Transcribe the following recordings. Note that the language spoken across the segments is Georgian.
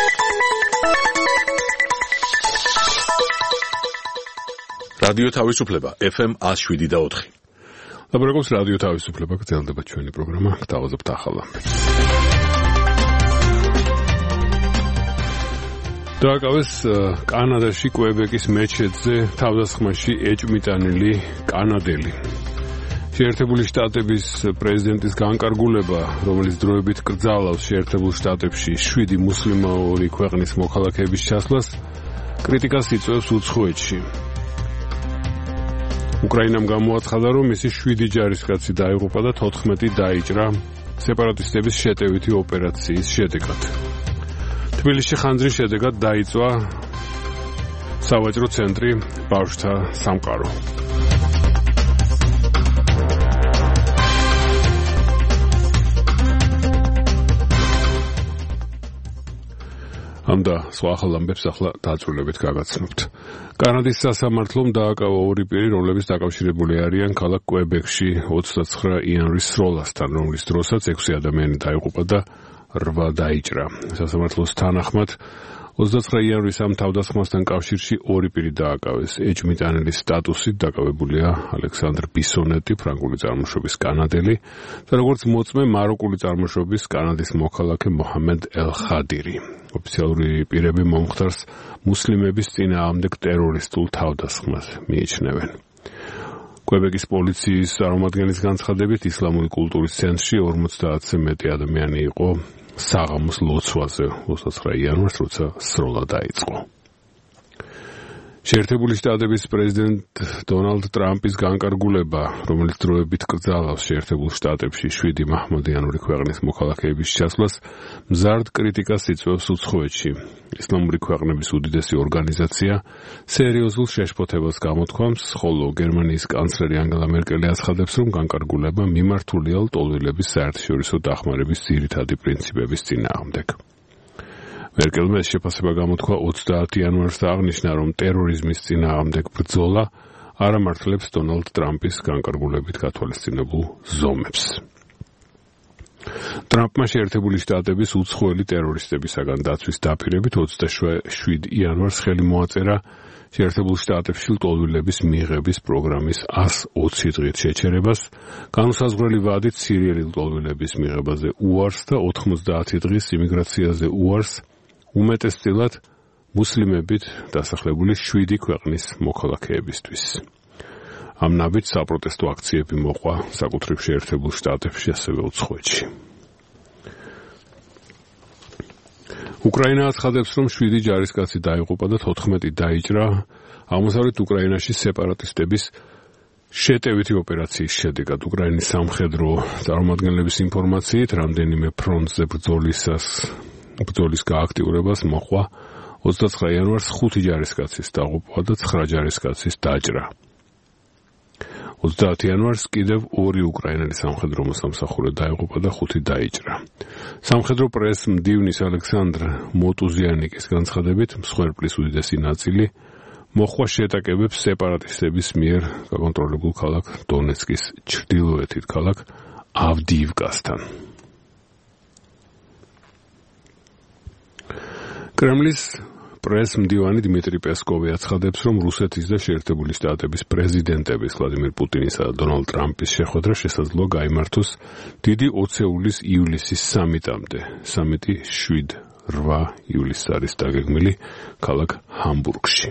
რადიო თავისუფლება FM 107.4. ლაბორატორიის რადიო თავისუფლება გრძელდება ჩვენი პროგრამა. გთავაზობთ ახალ ამბებს. დააკავეს კანადაში კვებეკის მეჩეთზე თავდასხმაში ეჭვმიტანილი კანადელი. შეერთებული შტატების პრეზიდენტის განკარგულება, რომელიც დროებით კრძალავს შეერთებულ შტატებში 7 მუსლიმური ქვეყნის მოქალაქეების ჩასვლას, კრიტიკას იწვევს უცხოეთში. უკრაინამ გამოაცხადა, რომ მისი 7 ჯარისკაცი დაიღუპა და 14 დაიჭრა სეპარატისტების შეტევითი ოპერაციის შედეგად. თბილისში ხანძრის შედეგად დაიწვა სავაჭრო ცენტრი ბავშვთა სამყარო. ამდა სხვა ახალ ამბებს ახლა დაწვრილებით გაგაცნობთ. კანადის სასამართლომ დააკავა 2 პირი, რომლებიც დაკავშირებული არიან ქალაქ კვებეკში 29 იანვრის სროლასთან, რომლის დროსაც 6 ადამიანი დაიღუპა და 8 დაიჭრა. სასამართლოს თანახმად 29 იანვრის ამ თავდასხმასთან კავშირში 2 პირი დააკავეს. ეჭვმიტანელის სტატუსით დაკავებულია ალექსანდრ ბისონეტი, ფრანგული წარმოშობის კანადელი და როგორც მოწმე მაროკული წარმოშობის კანადის მოქალაქე მოჰამედ ელ-ხადირი. ოფიციალური პირები მომხდარს მუსლიმების წინააღმდეგ ტერორისტულ თავდასხმას მიიჩნევენ. კვებეკის პოლიციის წარმომადგენლის განცხადებით, ისლამური კულტურის ცენტრში 50-ზე მეტი ადამიანი იყო საღამოს ლოცვაზე 29 იანვარს, როცა სროლა დაიწყო. შეერთებული შტატების პრეზიდენტ დონალდ ტრამპის განკარგულება, რომელიც დროებით კრძალავს შეერთებულ შტატებში 7 მაჰმადიანური ქვეყნის მოქალაქეების ჩასვლას, მზარდ კრიტიკას იწვევს უცხოეთში. ისლამური ქვეყნების უდიდესი ორგანიზაცია სერიოზულ შეშფოთებას გამოთქვამს, ხოლო გერმანიის კანცლერი ანგელა მერკელი აცხადებს, რომ განკარგულება მიმართულია ლტოლვილების საერთაშორისო დახმარების ძირითადი პრინციპების წინააღმდეგ. მერკელმა ეს შეფასება გამოთქვა 30 იანვარს და აღნიშნა, რომ ტერორიზმის წინააღმდეგ ბრძოლა არ ამართლებს დონალდ ტრამპის განკარგულებით გათვალისწინებულ ზომებს. ტრამპმა შეერთებული შტატების უცხოელი ტერორისტებისაგან დაცვის დაპირებით 27 იანვარს ხელი მოაწერა შეერთებულ შტატებში ლტოლვილების მიღების პროგრამის 120 დღით შეჩერებას, განუსაზღვრელი ვადით სირიელი ლტოლვილების მიღებაზე უარს და 90 დღის იმიგრაციაზე უარს, უმეტესწილად მუსლიმებით დასახლებული 7 ქვეყნის მოქალაქეებისთვის. ამ ნაბით საპროტესტო აქციები მოყვა საკუთრივ შეერთებულ შტატებში, ასევე უცხოეთში. უკრაინა აცხადებს, რომ 7 ჯარისკაცი დაიღუპა და 14 დაიჭრა აღმოსავლეთ უკრაინაში სეპარატისტების შეტევითი ოპერაციის შედეგად. უკრაინის სამხედრო წარმომადგენლების ინფორმაციით, რამდენიმე ფრონტზე ბრძოლის გააქტიურებას მოყვა 29 იანვარს 5 ჯარისკაცის დაღუპვა და 9 ჯარისკაცის დაჭრა. 30 იანვარს კიდევ 2 უკრაინელი სამხედრო მოსამსახურე დაიღუპა და 5 დაიჭრა. სამხედრო პრესს მდივნის ალექსანდრ მოტუზიანიკის განცხადებით, მსხვერპლის უდიდესი ნაწილი მოხვა შეტაკებებს სეპარატისტების მიერ გაკონტროლებულ ქალაქ დონეცკის ჩრდილოეთით ქალაქ ავდიივკასთან. კრემლის პრეს მდივანი დიმიტრი პესკოვი აცხადებს, რომ რუსეთის და შეერთებული შტატების პრეზიდენტების ვლადიმერ პუტინისა და დონალდ ტრამპის შეხვედრა შესაძლოა გაიმართოს დიდი ოცეულის ივლისის სამიტამდე. სამიტი 7-8 ივლისს არის დაგეგმილი ქალაქ ჰამბურგში.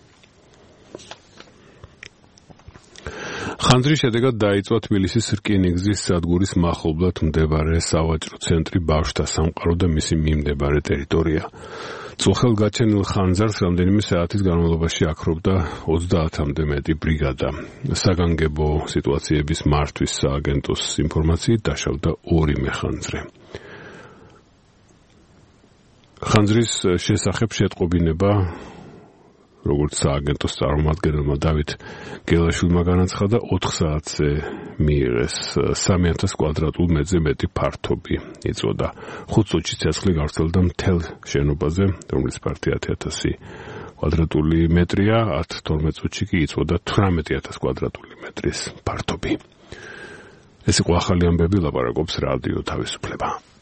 ხანძრის შედეგად დაიწვა თბილისის რკინიგზის სადგურის მახლობლად მდებარე სავაჭრო ცენტრი ბავშვთა სამყარო და მისი მიმდებარე ტერიტორია. წუხელგაჩენილ ხანძარს რამდენიმე საათის განმავლობაში აქრობდა 30-მდე მეტი ბრიგადა. საგანგებო სიტუაციების მართვის სააგენტოს ინფორმაციით დაშავდა 2 მეხანძრე. ხანძრის შესახებ შეტყობინება, როგორც სააგენტოს წარმომადგენელმა დავით გელაშვილმა განაცხადა, 4 საათზე მიიღეს 3000 კვადრატულ მეტრზე მეტი ფართობი იწოდა. 5 წუთში ცეცხლი გავრცელდა მთელ შენობაზე, რომლის ფართი 10000 კვადრატული მეტრია, 10-12 წუთში კი იწოდა 18000 კვადრატული მეტრის ფართობი. ეს იყო ახალი ამბები, ლაპარაკობს რადიო თავისუფლება.